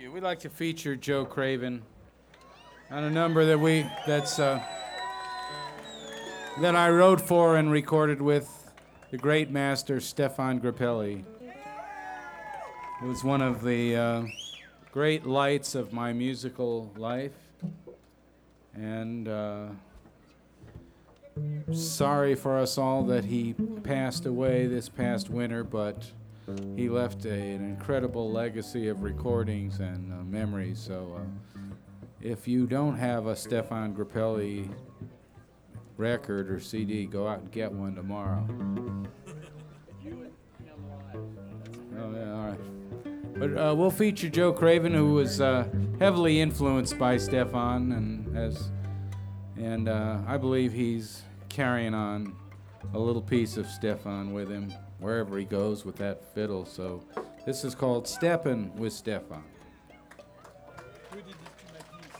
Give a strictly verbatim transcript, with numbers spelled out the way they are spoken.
you. We'd like to feature Joe Craven on a number that we that's uh, that I wrote for and recorded with the great master Stefan Grappelli. It was one of the uh, great lights of my musical life, and uh, sorry for us all that he passed away this past winter, but he left a, an incredible legacy of recordings and uh, memories. So uh, if you don't have a Stefan Grappelli record or C D, go out and get one tomorrow. Oh, yeah, all right. But uh, we'll feature Joe Craven, who was uh, heavily influenced by Stefan, and as and uh, I believe he's carrying on a little piece of Stefan with him wherever he goes with that fiddle. So this is called Steppin' with Stefan. Who did this to Matthew?